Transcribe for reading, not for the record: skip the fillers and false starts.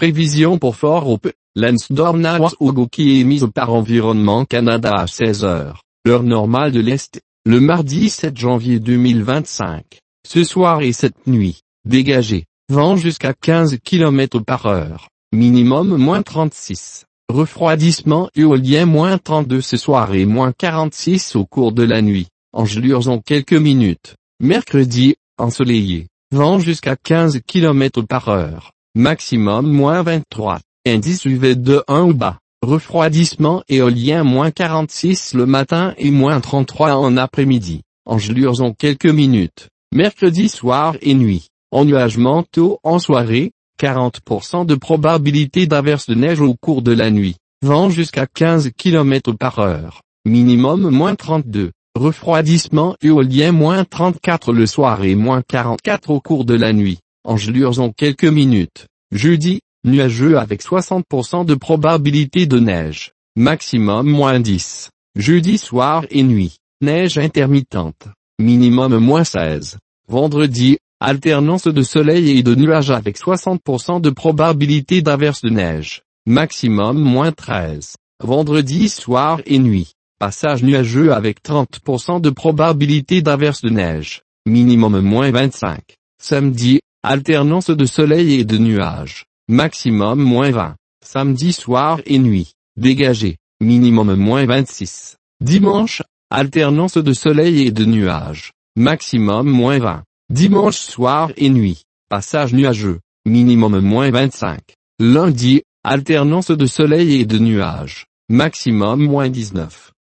Prévision pour Fort Hope, Lansdowne qui est émise par Environnement Canada à 16 heures, l'heure normale de l'Est, le mardi 7 janvier 2025. Ce soir et cette nuit, dégagé, vent jusqu'à 15 km par heure, minimum -36, refroidissement éolien -32 ce soir et -46 au cours de la nuit, engelures en quelques minutes. Mercredi, ensoleillé, vent jusqu'à 15 km par heure, maximum -23, indice UV de 1 ou bas, refroidissement éolien -46 le matin et -33 en après-midi, engelures en quelques minutes. Mercredi soir et nuit, ennuagement tôt en soirée, 40% de probabilité d'averse de neige au cours de la nuit, vent jusqu'à 15 km par heure, minimum -32, refroidissement éolien -34 le soir et -44 au cours de la nuit, engelures en quelques minutes. Jeudi, nuageux avec 60% de probabilité de neige, maximum -10. Jeudi soir et nuit, neige intermittente, minimum -16. Vendredi, alternance de soleil et de nuages avec 60% de probabilité d'averse de neige, maximum -13. Vendredi soir et nuit, passage nuageux avec 30% de probabilité d'averse de neige, minimum -25. Samedi, alternance de soleil et de nuages, maximum -20. Samedi soir et nuit, dégagé, minimum -26. Dimanche, alternance de soleil et de nuages, maximum -20. Dimanche soir et nuit, passage nuageux, minimum -25. Lundi, alternance de soleil et de nuages, maximum -19.